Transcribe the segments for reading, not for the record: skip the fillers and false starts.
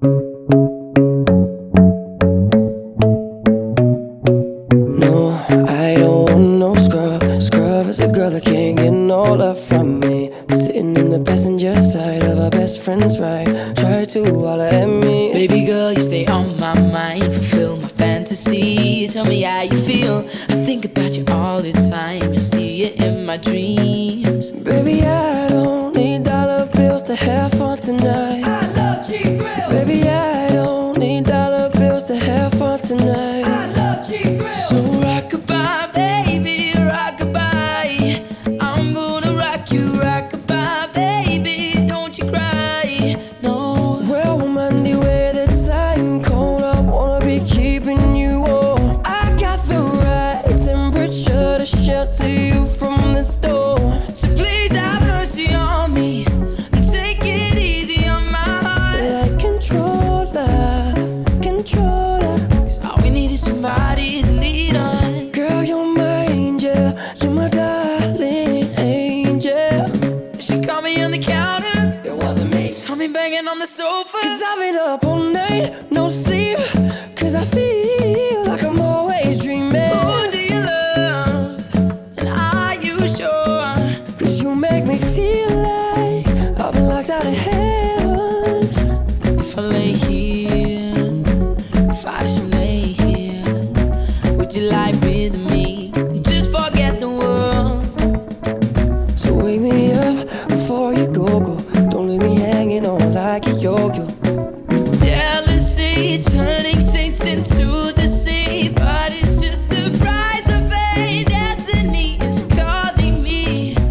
No, I don't want no scrub. Scrub is a girl that can't get no love from me. Sitting in the passenger side of our best friend's ride. Try to holler at me. Baby girl, you stay on my mind. Fulfill my fantasy. Tell me how you feel. I think about you all the time. You see it in my dreams. Baby, I don't need dollar bills to have fun tonight. I love cheap grills. Baby, I don't need dollar bills to have fun tonight. I love cheap grills. So rockabye, baby, rockabye. I'm gonna rock you, rockabye, baby. Don't you cry, no. Well, Monday, where the time cold, I wanna be keeping you warm. I got the right temperature to shelter you from the storm. So please have mercy on me and take it easy on my heart. Like controller, controller. 'Cause all we need is somebody to lead on. Girl, you're my angel, you're my darling angel. She caught me on the counter, It wasn't me. saw me banging on the sofa. Cause I've been up all night, no sleep. Cause I feel like I'm always dreaming. Who do you love? And are you sure? Cause you make me feel like I've been locked out of heaven. If I lay here, if I just lay here, would you lie with me? Just forget the world. So wake me up before you go. Don't leave me hanging on like a yo-yo. Jealousy turning saints into the sea, but it's just the price of pain. Destiny is calling me.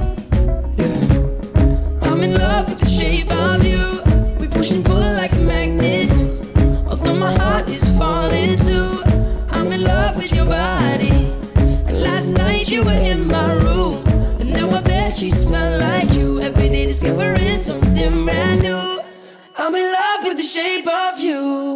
Yeah. I'm in love with the shape of you. We push and pull like a magnet do. Although my heart is falling too. I'm in love with your body. And last night you were in my room, and now I bet she smell like you. Every day discovering something brand new. I'm in love with the shape of